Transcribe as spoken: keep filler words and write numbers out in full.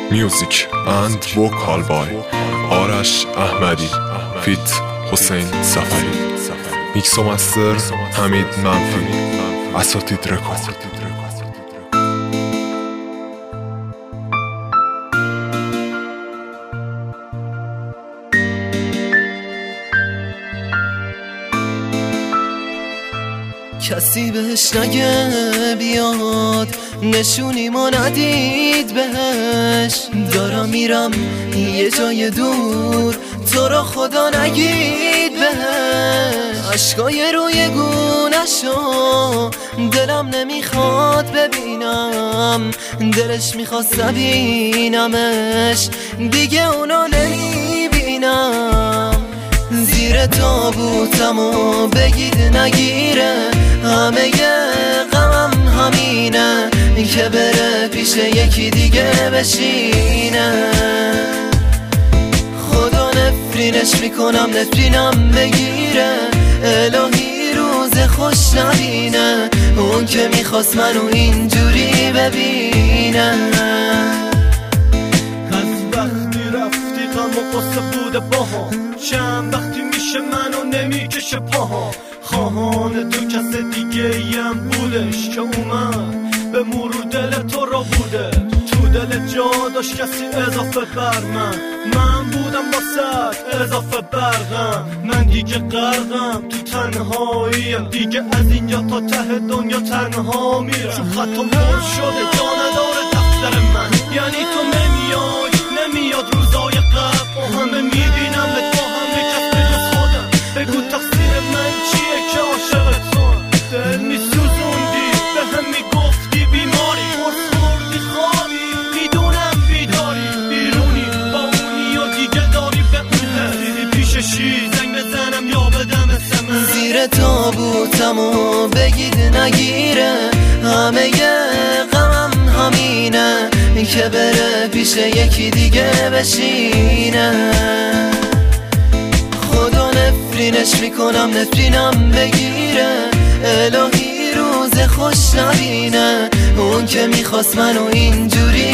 Music and vocal by آرش احمدی فیت حسین سفری. میکس و مستر حمید منفی. اساتید رکورد. کسی بهش نگه بیاد نشونی ما ندید بهش. دارم میرم یه جای دور تو رو خدا نگید بهش. عشقای روی گونه‌شو دلم نمیخواد ببینم، دلش میخواست ببینمش دیگه اونو نمیبینم. زیر تابوتمو بگید نگیره، همه غمم همینه که بره پیش یکی دیگه بشینه. خدا نفرینش میکنم نفرینم بگیره، الهی روز خوش نبینه اون که میخواست منو اینجوری ببینه. از وقتی رفتی غم و قصه بوده باها، چند وقتی میشه منو نمیکشه پاها. خواهان تو کس دیگه ایم بودش که اومد به مرور دل تو را بوده. تو دل جا داشت کسی اضافه بر من، من بودم واسه اضافه برغم. من دیگه غرقم تو تنهاییم، دیگه از اینجا تا ته دنیا تنها میرم. چون خط و مر شده جا نداره دفتر من، یعنی تو نمیای نمیاد روزای قبل با همه میبینم به تو همه کس به جز خودم. بگو تقصیر من چیه که عاشق توام؟ دل میسوزوندی به هم میگفتی بیماری، قرص خوردی خوابی میدونم بیداری. بیرونی با اونی و دیگه داری به اونه، دیدی پیششی زنگ بزنم یا بدم اسمه. زیر تابوتمو بگید نگیره، همه غمم همینه که بره پیش یکی دیگه بشینه. خدا نفرینش میکنم نفرینم بگیره، الهی روز خوش نبینه اون که میخواست منو اینجوری